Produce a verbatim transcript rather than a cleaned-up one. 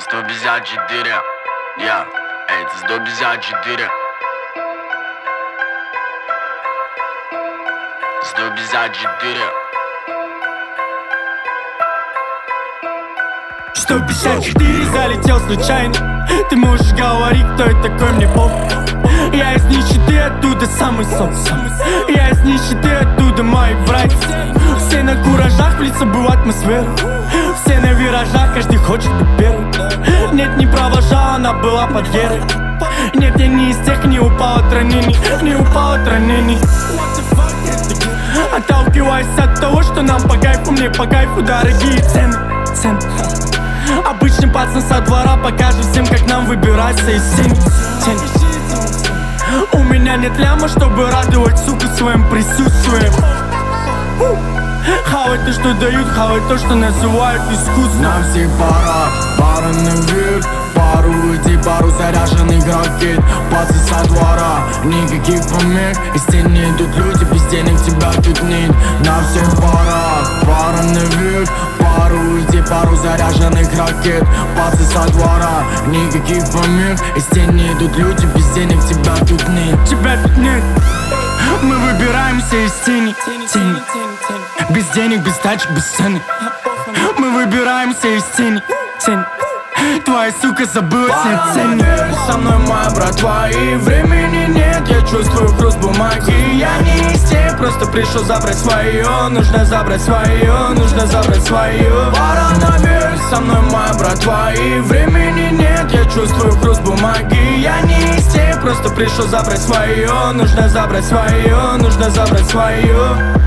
сто пятьдесят четыре, я, эй, это сто пятьдесят четыре. сто пятьдесят четыре. сто пятьдесят четыре залетел случайно. Ты можешь говорить, кто я такой, мне пох. Я из нищеты, оттуда самый сон. Я из нищеты, оттуда мои братья. Все на куражах, в лицевую атмосферу. Все на виражах, каждый хочет быть первым. Нет, не провожала, она была под Герой. Нет, я не из тех, не упал от ранений. Не упал от ранений. Отталкиваясь от того, что нам по кайфу, мне по кайфу дорогие цены, цены. Обычный пацан со двора покажет всем, как нам выбираться из тени, тени. У меня нет ляма, чтобы радовать суку своим присутствием. Хавать то, что дают, хавать то, что называют искусством. Нам всех пора, пара наверх. Пару уйти, пару заряженных ракет. Пацы со двора, никаких помех. Из тени идут люди, без денег тебя тут нет. Нам всех пора, пара наверх. Пару уйти, пару заряженных ракет. Пацы со двора, никаких помех. Из тени идут люди, без денег тебя тут нет. Тебя тут нет. Мы выбираемся из тени, тени. Без денег, без тачек, без цены. Мы выбираемся из тени, тени. Твоя сука забыла снять цены. Со мной моя братва, и времени нет. Я чувствую хруст бумаги. Я не из тех, просто пришел забрать свое. Нужно забрать свое, нужно забрать свое. Пора наверх, со мной моя братва, и времени нет. Я чувствую хруст бумаги. Я не из тех, просто пришел забрать свое. Нужно забрать свое, нужно забрать свое.